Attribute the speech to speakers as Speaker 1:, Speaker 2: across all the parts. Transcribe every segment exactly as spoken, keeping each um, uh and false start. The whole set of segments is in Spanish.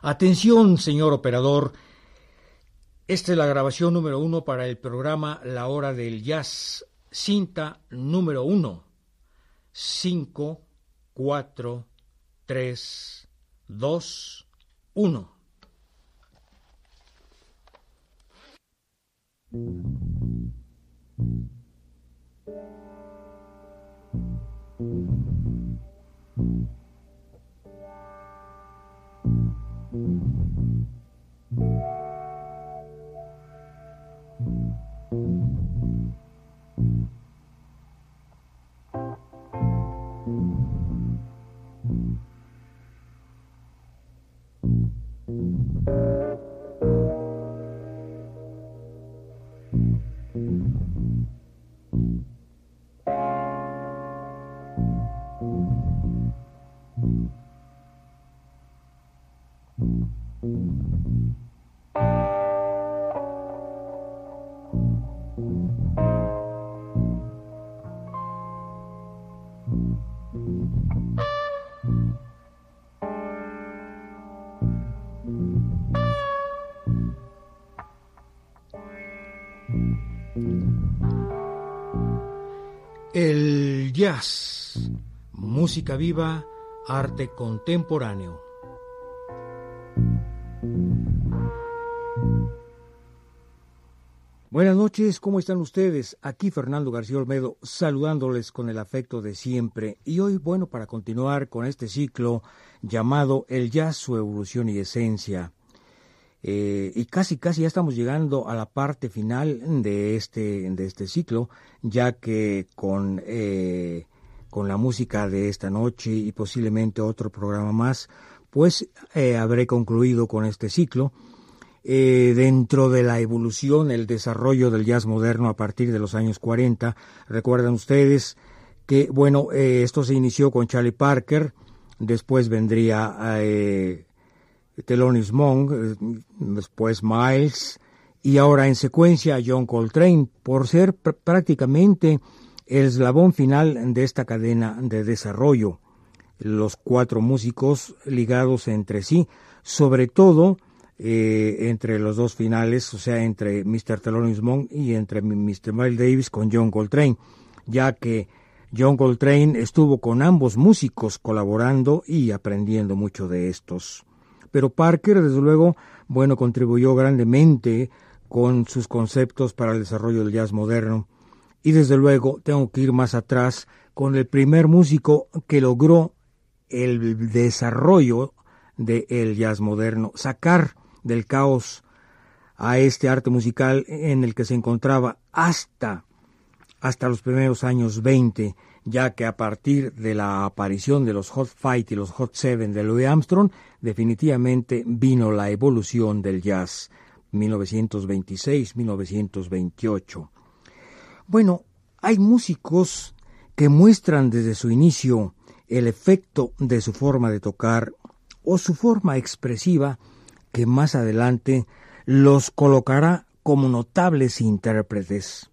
Speaker 1: Atención, señor operador. Esta es la grabación número uno para el programa La Hora del Jazz, cinta número uno. Cinco, cuatro, tres, dos, uno. El jazz, música viva, arte contemporáneo. Buenas noches, ¿cómo están ustedes? Aquí Fernando García Olmedo, saludándoles con el afecto de siempre. Y hoy, bueno, para continuar con este ciclo llamado El Jazz, su evolución y esencia. Eh, y casi, casi ya estamos llegando a la parte final de este, de este ciclo, ya que con, eh, con la música de esta noche y posiblemente otro programa más, pues eh, habré concluido con este ciclo. Eh, dentro de la evolución, el desarrollo del jazz moderno a partir de los años cuarenta, recuerdan ustedes que, bueno, eh, esto se inició con Charlie Parker, después vendría eh, Thelonious Monk, después Miles, y ahora en secuencia John Coltrane, por ser pr- prácticamente el eslabón final de esta cadena de desarrollo. Los cuatro músicos ligados entre sí, sobre todo eh, entre los dos finales, o sea, entre mister Thelonious Monk y entre mister Miles Davis con John Coltrane, ya que John Coltrane estuvo con ambos músicos colaborando y aprendiendo mucho de estos. Pero Parker, desde luego, bueno, contribuyó grandemente con sus conceptos para el desarrollo del jazz moderno. Y desde luego, tengo que ir más atrás con el primer músico que logró el desarrollo del jazz moderno, sacar del caos a este arte musical en el que se encontraba hasta, hasta los primeros años veinte, ya que a partir de la aparición de los Hot Five y los Hot Seven de Louis Armstrong, definitivamente vino la evolución del jazz, mil novecientos veintiséis a mil novecientos veintiocho. Bueno, hay músicos que muestran desde su inicio el efecto de su forma de tocar o su forma expresiva que más adelante los colocará como notables intérpretes.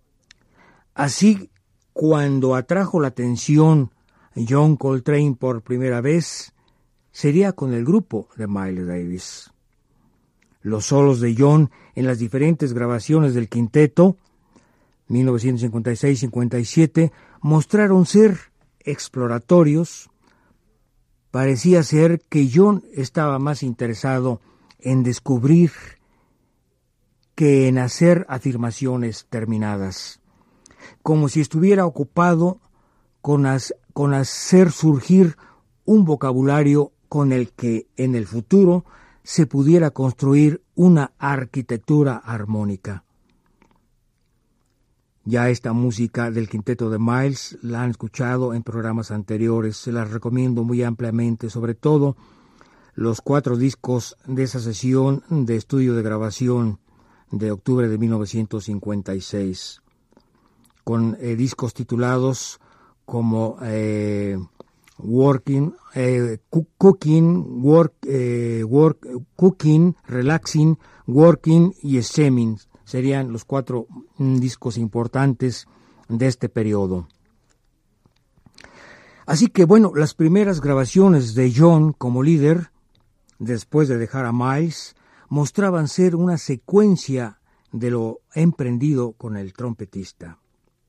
Speaker 1: Así, cuando atrajo la atención John Coltrane por primera vez, sería con el grupo de Miles Davis. Los solos de John en las diferentes grabaciones del quinteto, mil novecientos cincuenta y seis a cincuenta y siete, mostraron ser exploratorios. Parecía ser que John estaba más interesado en descubrir que en hacer afirmaciones terminadas, como si estuviera ocupado con, as, con hacer surgir un vocabulario con el que en el futuro se pudiera construir una arquitectura armónica. Ya esta música del quinteto de Miles la han escuchado en programas anteriores, se las recomiendo muy ampliamente, sobre todo los cuatro discos de esa sesión de estudio de grabación de octubre de mil novecientos cincuenta y seis, con eh, discos titulados como eh, Working, eh, Cooking, work, eh, work, Cooking, Relaxing, Working y Stemming. Serían los cuatro mm, discos importantes de este periodo. Así que bueno, las primeras grabaciones de John como líder después de dejar a Miles, mostraban ser una secuencia de lo emprendido con el trompetista.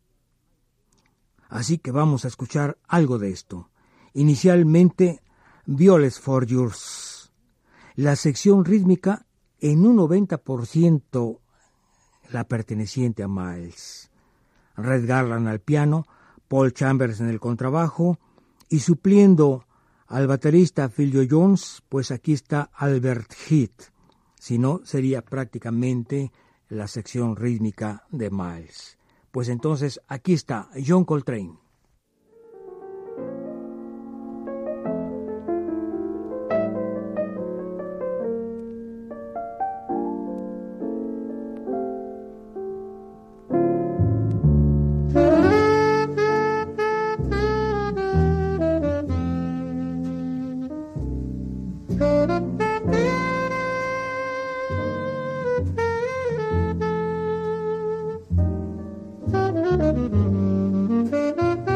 Speaker 1: Así que vamos a escuchar algo de esto. Inicialmente, Violets for Yours. La sección rítmica en un noventa por ciento la perteneciente a Miles. Red Garland al piano, Paul Chambers en el contrabajo y supliendo al baterista Phil Joe Jones, pues aquí está Albert Heath. Si no, sería prácticamente la sección rítmica de Miles. Pues entonces aquí está John Coltrane.
Speaker 2: Thank you.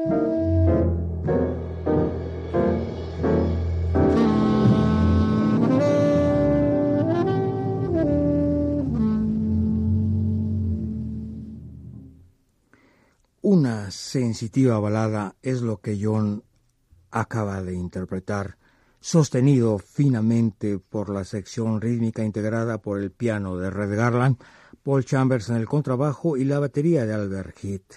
Speaker 1: Una sensitiva balada es lo que John acaba de interpretar, sostenido finamente por la sección rítmica integrada por el piano de Red Garland, Paul Chambers en el contrabajo y la batería de Albert Heath.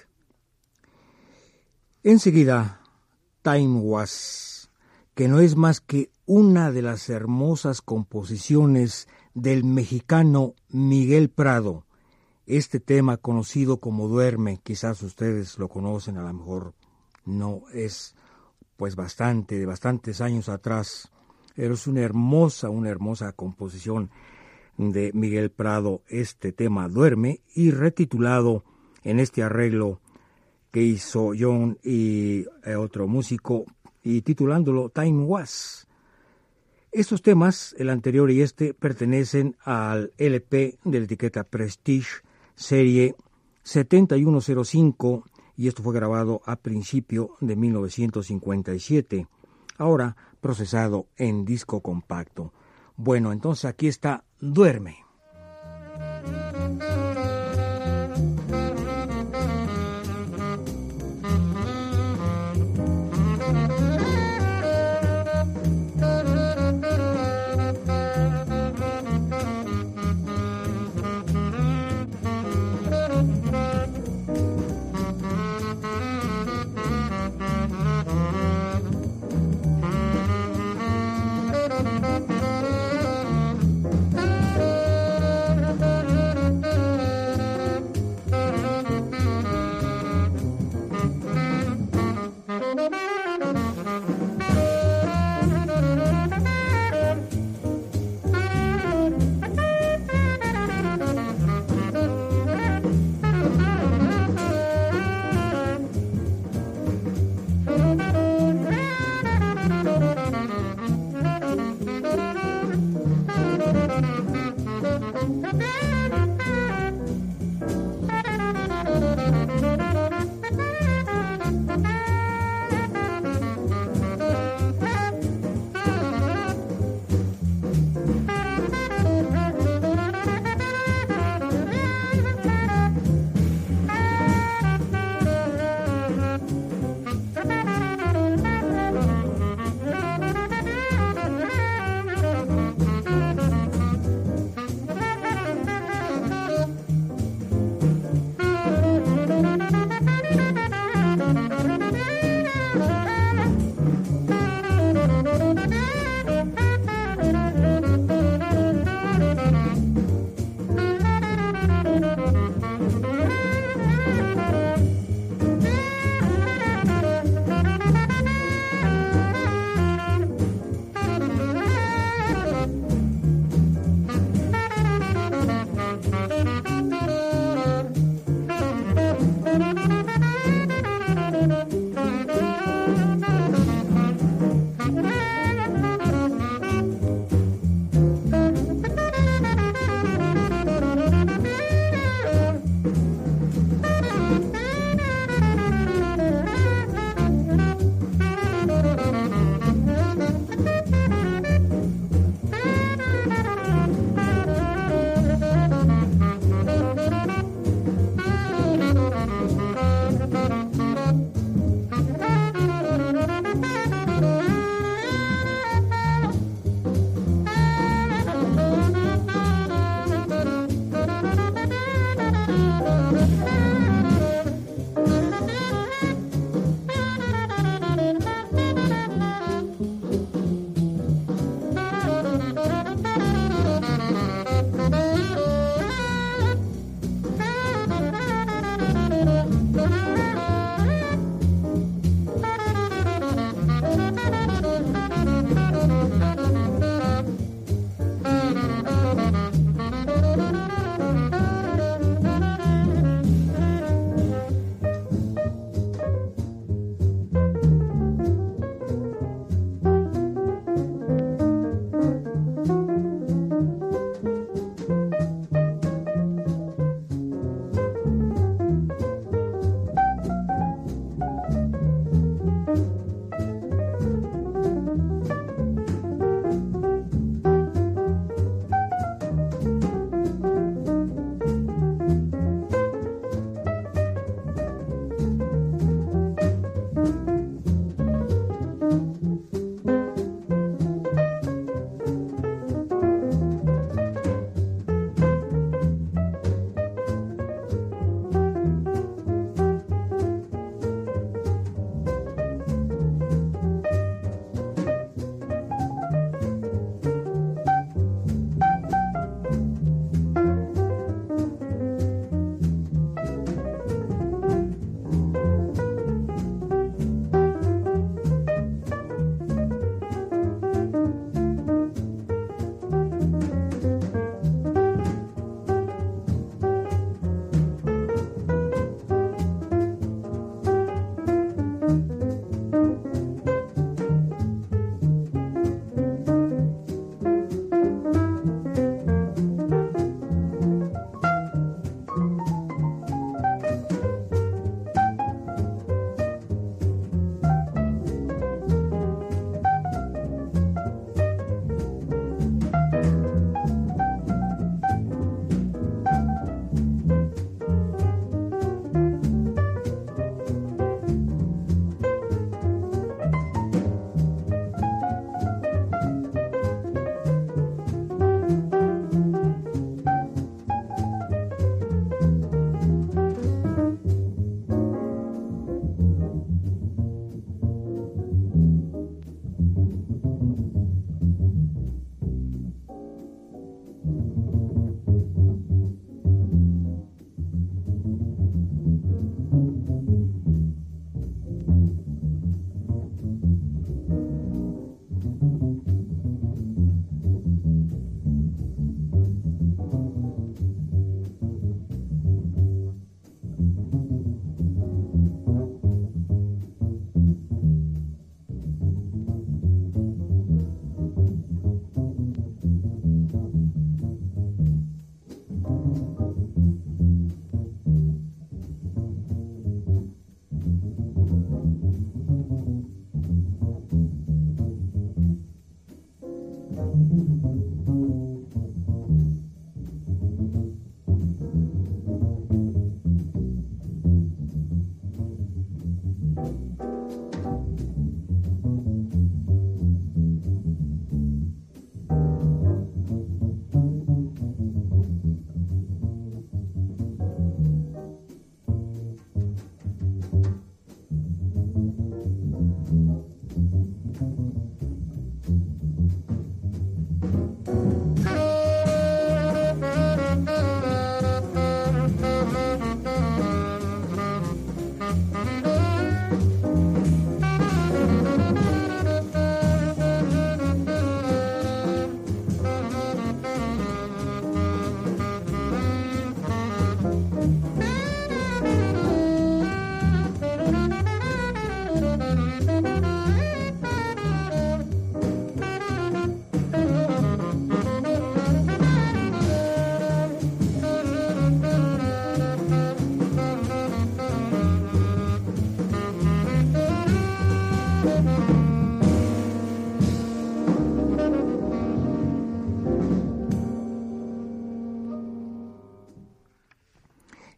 Speaker 1: Enseguida, Time Was, que no es más que una de las hermosas composiciones del mexicano Miguel Prado. Este tema conocido como Duerme, quizás ustedes lo conocen, a lo mejor no, es pues bastante, de bastantes años atrás, pero es una hermosa, una hermosa composición de Miguel Prado, este tema Duerme, y retitulado en este arreglo que hizo John y otro músico, y titulándolo Time Was. Estos temas, el anterior y este, pertenecen al L P de la etiqueta Prestige, serie setenta y uno cero cinco, y esto fue grabado a principio de mil novecientos cincuenta y siete, ahora procesado en disco compacto. Bueno, entonces aquí está Duerme.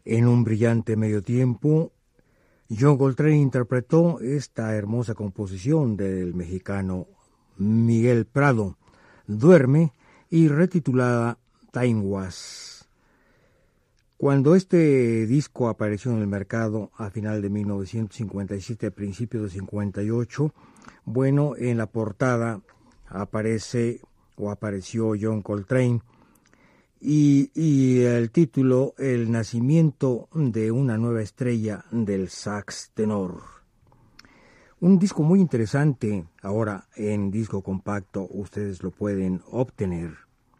Speaker 1: En un brillante medio tiempo, John Coltrane interpretó esta hermosa composición del mexicano Miguel Prado, Duerme, y retitulada Time Was. Cuando este disco apareció en el mercado a final de mil novecientos cincuenta y siete, principios de cincuenta y ocho, bueno, en la portada aparece o apareció John Coltrane y, y el título, El nacimiento de una nueva estrella del sax tenor. Un disco muy interesante, ahora en disco compacto ustedes lo pueden obtener.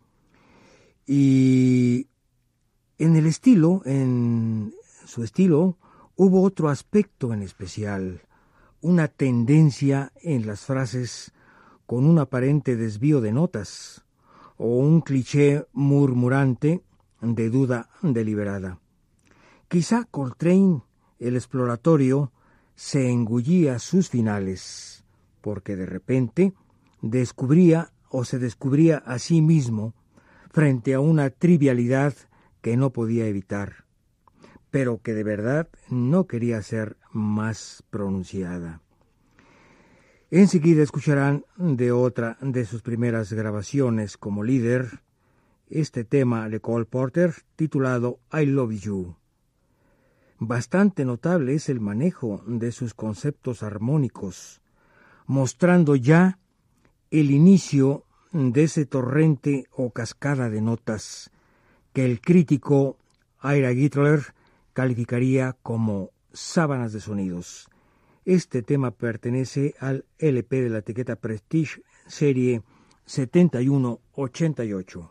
Speaker 1: Y en el estilo, en su estilo, hubo otro aspecto en especial, una tendencia en las frases con un aparente desvío de notas, o un cliché murmurante de duda deliberada. Quizá Coltrane, el exploratorio, se engullía sus finales, porque de repente descubría o se descubría a sí mismo frente a una trivialidad que no podía evitar, pero que de verdad no quería ser más pronunciada. Enseguida escucharán de otra de sus primeras grabaciones como líder este tema de Cole Porter titulado I Love You. Bastante notable es el manejo de sus conceptos armónicos, mostrando ya el inicio de ese torrente o cascada de notas que el crítico Ira Gittler calificaría como sábanas de sonidos. Este tema pertenece al L P de la etiqueta Prestige, serie setenta y uno ochenta y ocho.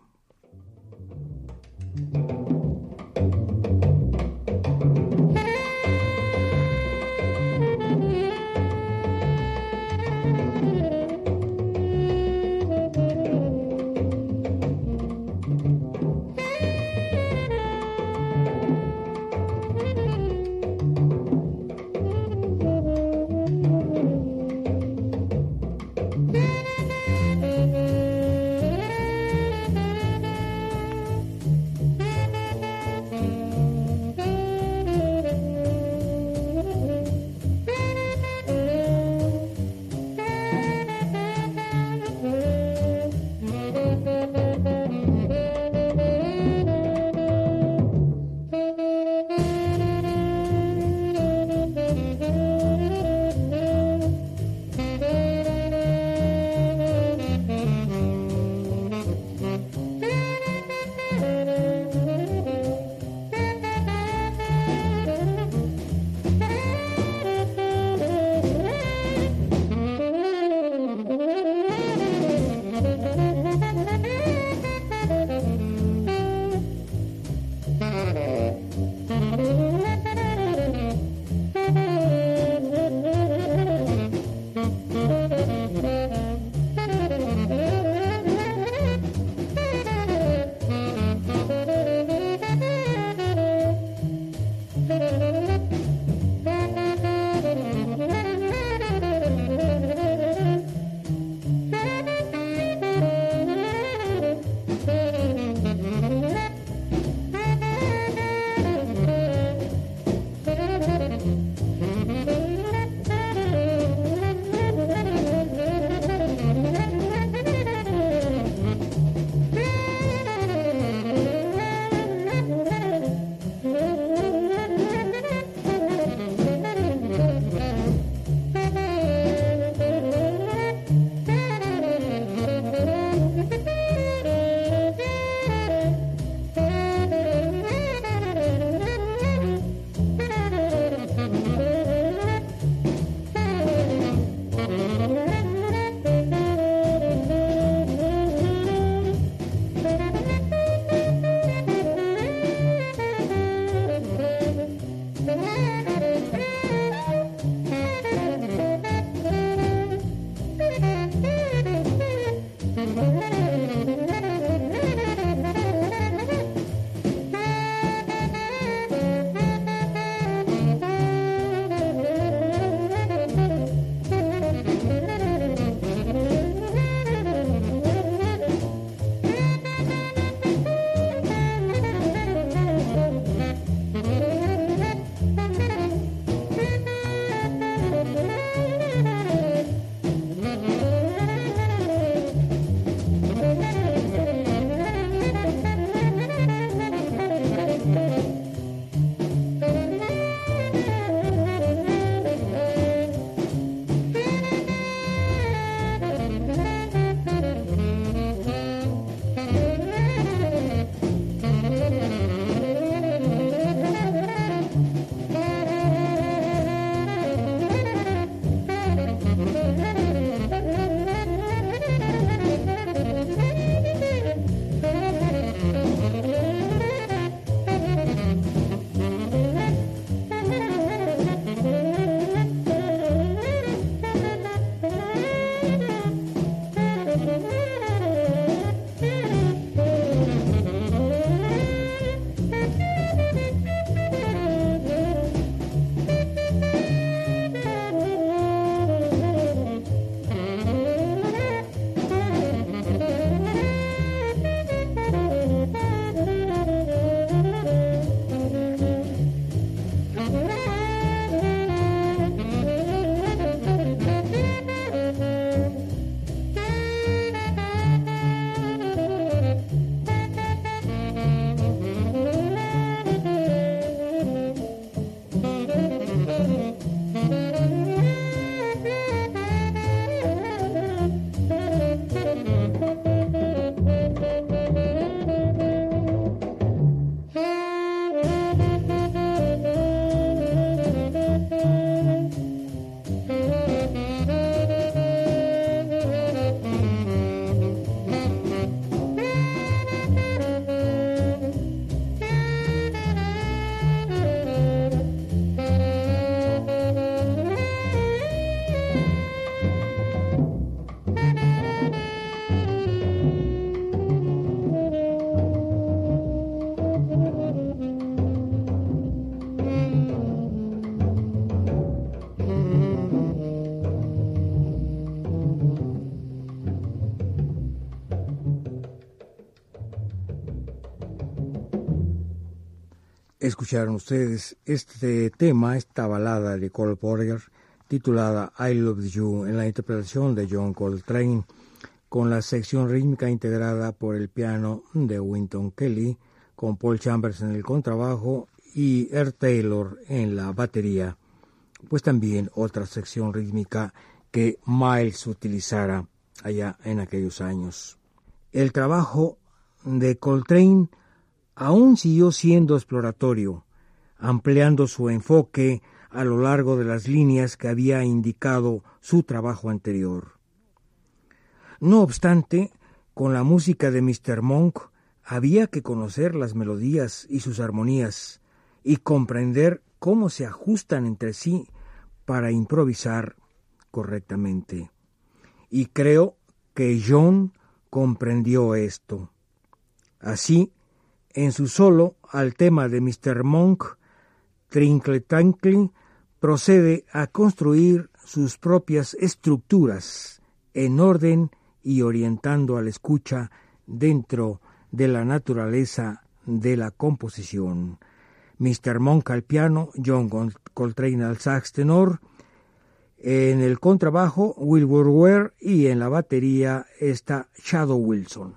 Speaker 1: Escucharon ustedes este tema, esta balada de Cole Porter, titulada I Love You, en la interpretación de John Coltrane, con la sección rítmica integrada por el piano de Wynton Kelly, con Paul Chambers en el contrabajo y Earl Taylor en la batería, pues también otra sección rítmica que Miles utilizara allá en aquellos años. El trabajo de Coltrane aún siguió siendo exploratorio, ampliando su enfoque a lo largo de las líneas que había indicado su trabajo anterior. No obstante, con la música de mister Monk había que conocer las melodías y sus armonías y comprender cómo se ajustan entre sí para improvisar correctamente. Y creo que John comprendió esto. Así, en su solo al tema de mister Monk, Twinkle Twinkle procede a construir sus propias estructuras en orden y orientando al escucha dentro de la naturaleza de la composición. mister Monk al piano, John Coltrane al sax tenor, en el contrabajo Wilbur Ware y en la batería está Shadow Wilson.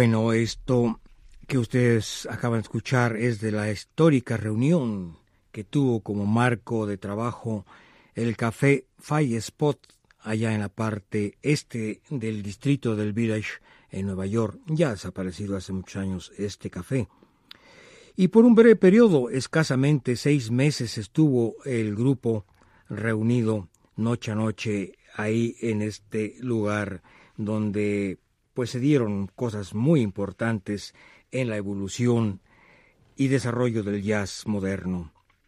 Speaker 1: Bueno, esto que ustedes acaban de escuchar es de la histórica reunión que tuvo como marco de trabajo el Café Fire Spot allá en la parte este del distrito del Village en Nueva York. Ya ha desaparecido hace muchos años este café. Y por un breve periodo, escasamente seis meses, estuvo el grupo reunido noche a noche ahí en este lugar donde pues se dieron cosas muy importantes en la evolución y desarrollo del jazz moderno.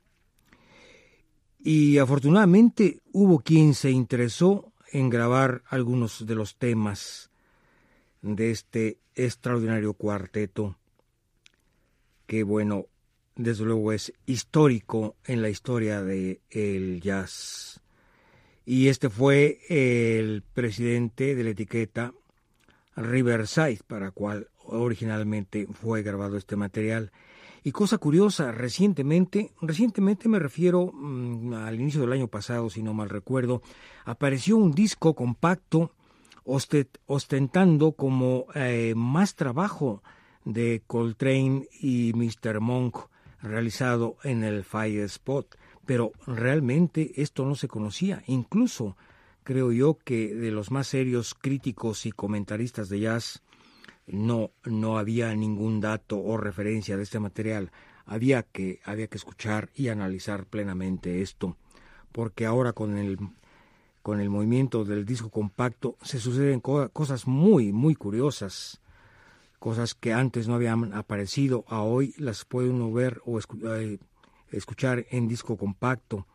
Speaker 1: Y afortunadamente hubo quien se interesó en grabar algunos de los temas de este extraordinario cuarteto, que bueno, desde luego es histórico en la historia del jazz. Y este fue el presidente de la etiqueta Riverside, para cual originalmente fue grabado este material. Y cosa curiosa, recientemente, recientemente me refiero mmm, al inicio del año pasado, si no mal recuerdo, apareció un disco compacto ostet, ostentando como eh, más trabajo de Coltrane y mister Monk realizado en el Fire Spot, pero realmente esto no se conocía. Incluso creo yo que de los más serios críticos y comentaristas de jazz no, no había ningún dato o referencia de este material. Había que, había que escuchar y analizar plenamente esto, porque ahora con el, con el movimiento del disco compacto se suceden co- cosas muy, muy curiosas, cosas que antes no habían aparecido, a hoy las puede uno ver o escu- eh, escuchar en disco compacto,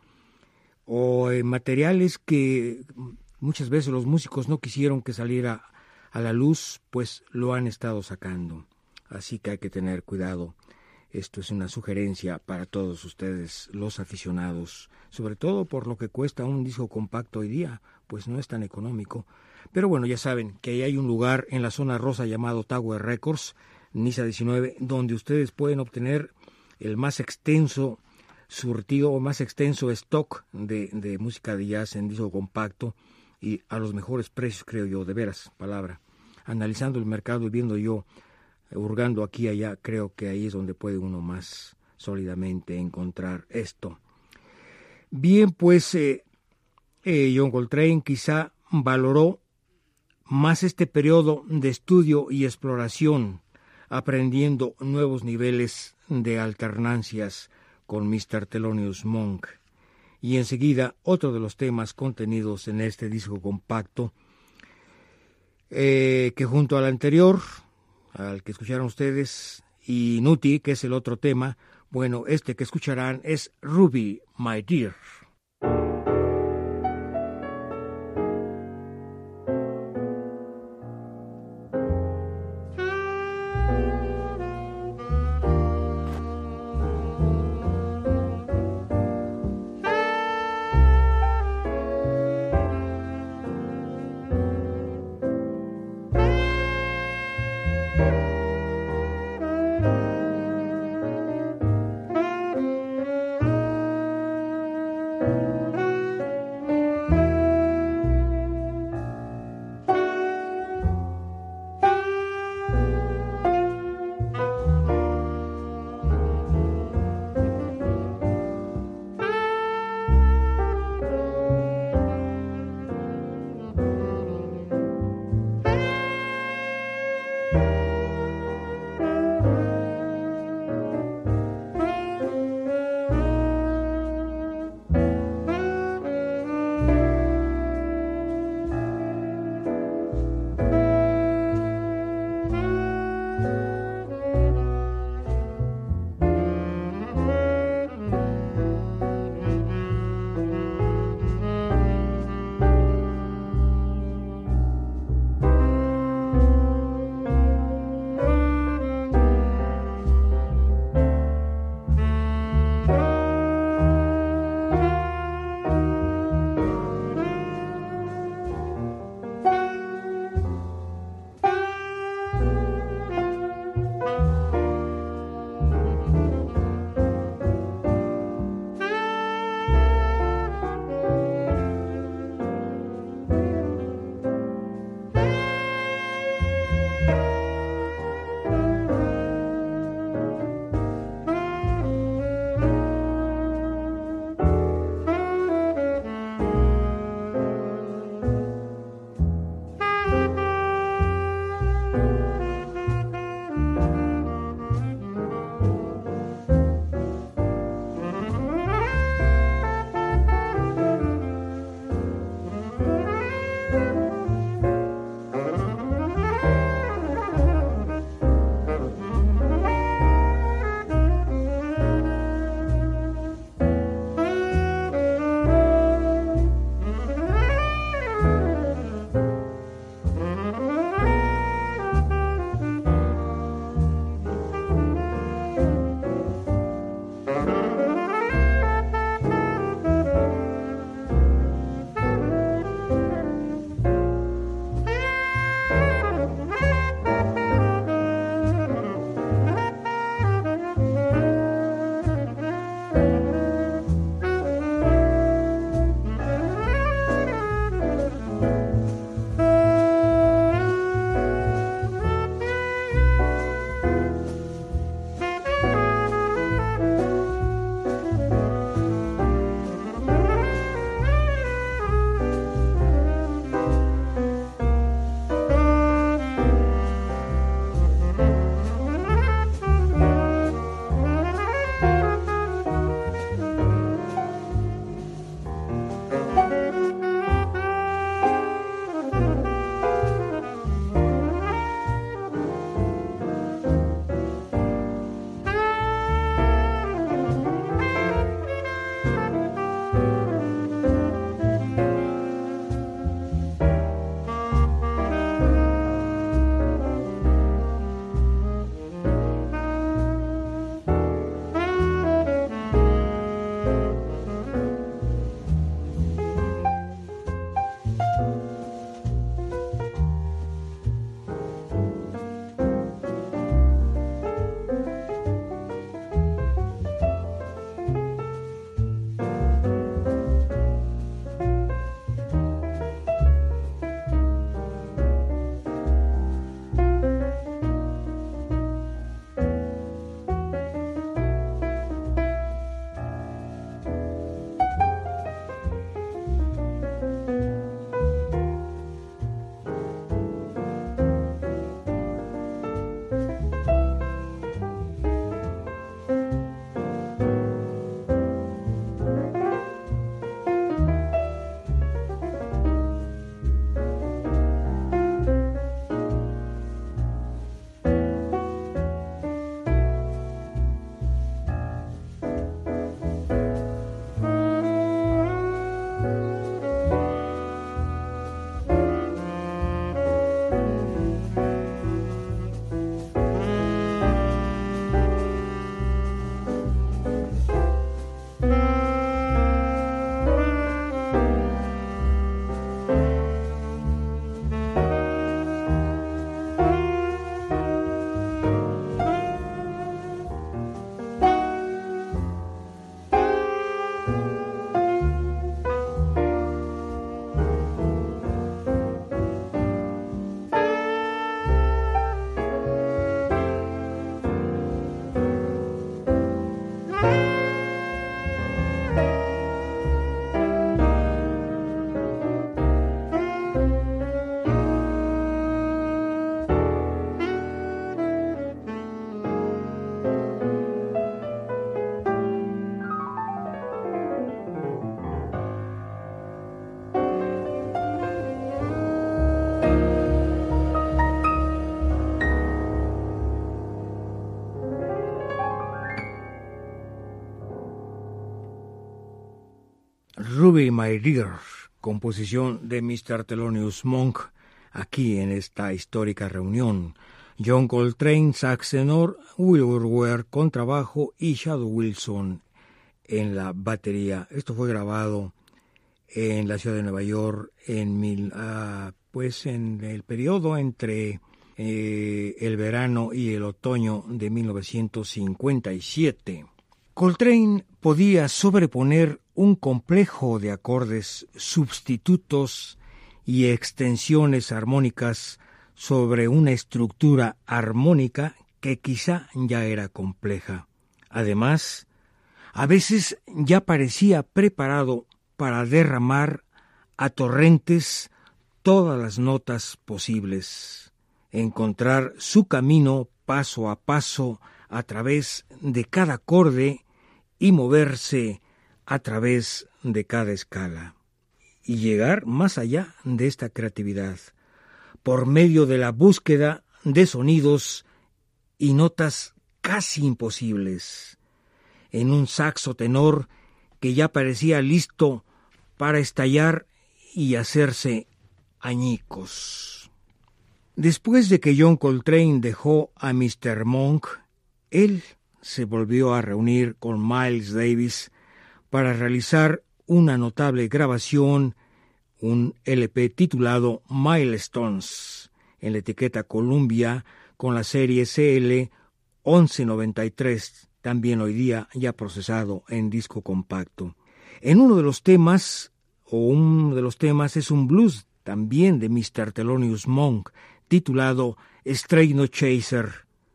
Speaker 1: o en materiales que muchas veces los músicos no quisieron que saliera a la luz, pues lo han estado sacando. Así que hay que tener cuidado. Esto es una sugerencia para todos ustedes, los aficionados, sobre todo por lo que cuesta un disco compacto hoy día, pues no es tan económico. Pero bueno, ya saben que ahí hay un lugar en la zona rosa llamado Tower Records, Niza diecinueve, donde ustedes pueden obtener el más extenso surtido o más extenso stock de, de música de jazz en disco compacto y a los mejores precios, creo yo, de veras, palabra. Analizando el mercado y viendo yo, hurgando aquí y allá, creo que ahí es donde puede uno más sólidamente encontrar esto. Bien, pues eh, eh, John Coltrane quizá valoró más este periodo de estudio y exploración, aprendiendo nuevos niveles de alternancias con mister Thelonious Monk. Y enseguida otro de los temas contenidos en este disco compacto, eh, que junto al anterior, al que escucharon ustedes, y Nuti, que es el otro tema, bueno, este que escucharán es Ruby, My Dear. Ruby My Dear, composición de mister Thelonious Monk, aquí en esta histórica reunión. John Coltrane, sax tenor, Wilbur Ware, contrabajo y Shadow Wilson en la batería. Esto fue grabado en la ciudad de Nueva York en mil, uh, pues en el periodo entre eh, el verano y el otoño de mil novecientos cincuenta y siete. Coltrane podía sobreponer un complejo de acordes, sustitutos y extensiones armónicas sobre una estructura armónica que quizá ya era compleja. Además, a veces ya parecía preparado para derramar a torrentes todas las notas posibles, encontrar su camino paso a paso a través de cada acorde y moverse a través de cada escala, y llegar más allá de esta creatividad, por medio de la búsqueda de sonidos y notas casi imposibles, en un saxo tenor que ya parecía listo para estallar y hacerse añicos. Después de que John Coltrane dejó a mister Monk, él se volvió a reunir con Miles Davis para realizar una notable grabación, un L P titulado Milestones, en la etiqueta Columbia, con la serie C L once noventa y tres, también hoy día ya procesado en disco compacto. En uno de los temas, o uno de los temas es un blues también de mister Thelonious Monk, titulado Straight No Chaser.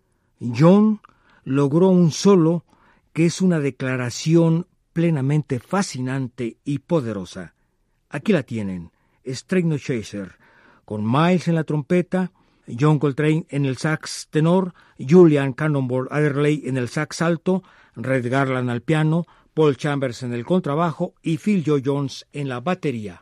Speaker 1: John logró un solo que es una declaración plenamente fascinante y poderosa. Aquí la tienen, Straight No Chaser, con Miles en la trompeta, John Coltrane en el sax tenor, Julian Cannonball Adderley en el sax alto, Red Garland al piano, Paul Chambers en el contrabajo y Phil Joe Jones en la batería.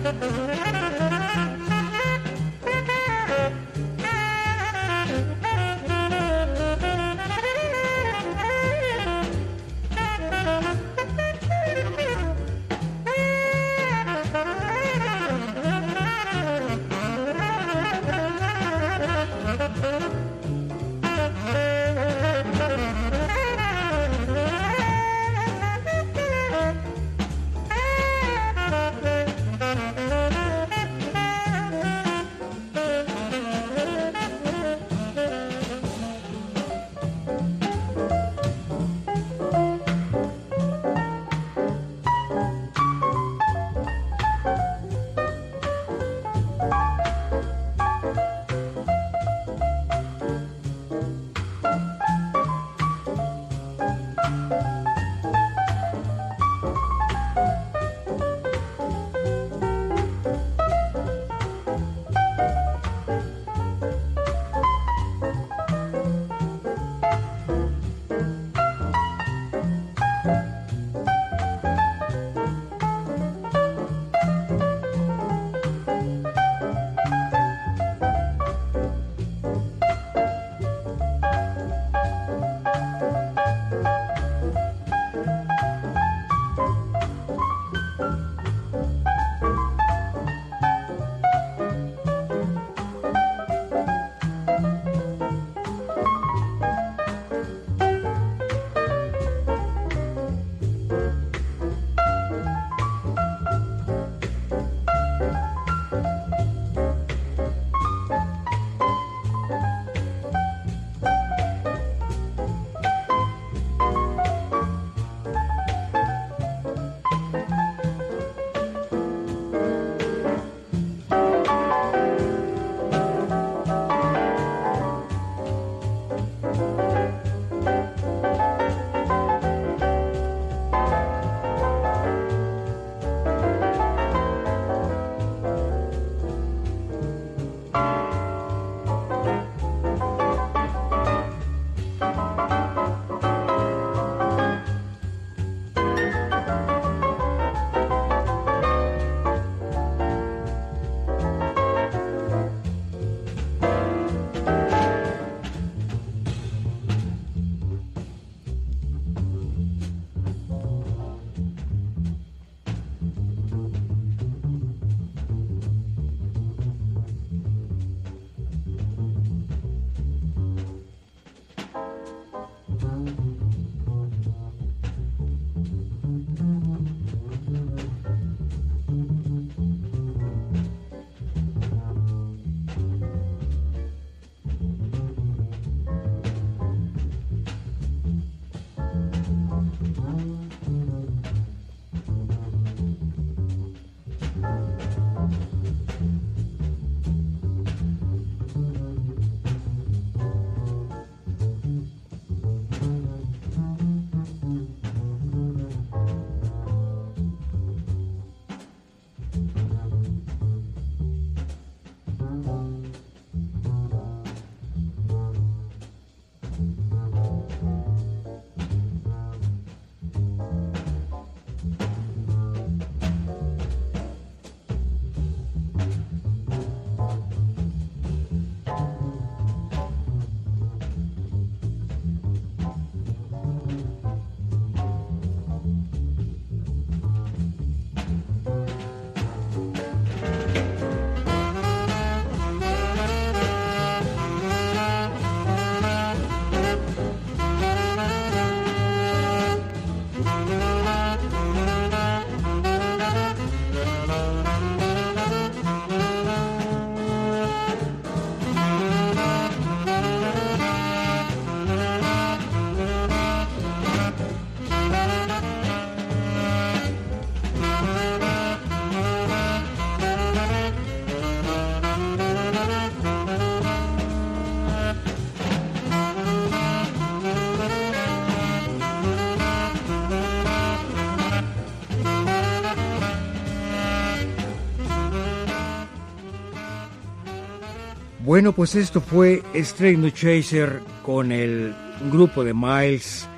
Speaker 1: Bueno, pues esto fue Straight No Chaser con el grupo de Miles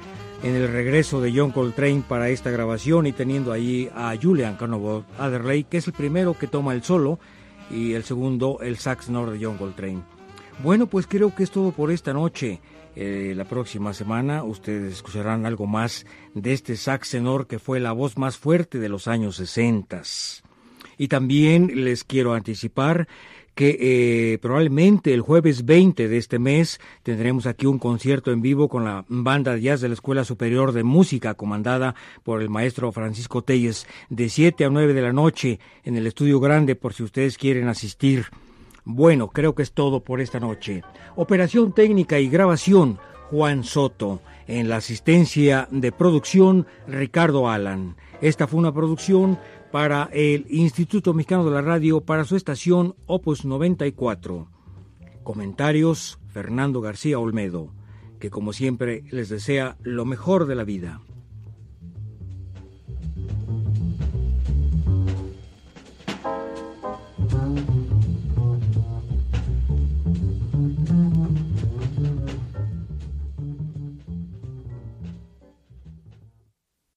Speaker 1: en el regreso de John Coltrane para esta grabación y teniendo ahí a Julian Carnival Adderley, que es el primero que toma el solo y el segundo el sax tenor de John Coltrane. Bueno, pues creo que es todo por esta noche. Eh, la próxima semana ustedes escucharán algo más de este sax tenor que fue la voz más fuerte de los años sesenta. Y también les quiero anticipar que eh, probablemente el jueves veinte de este mes tendremos aquí un concierto en vivo con la banda de jazz de la Escuela Superior de Música, comandada por el maestro Francisco Telles, de siete a nueve de la noche en el Estudio Grande, por si ustedes quieren asistir. Bueno, creo que es todo por esta noche. Operación técnica y grabación, Juan Soto. En la asistencia de producción, Ricardo Alan. Esta fue una producción para el Instituto Mexicano de la Radio, para su estación Opus noventa y cuatro. Comentarios, Fernando García Olmedo, que como siempre les desea lo mejor de la vida.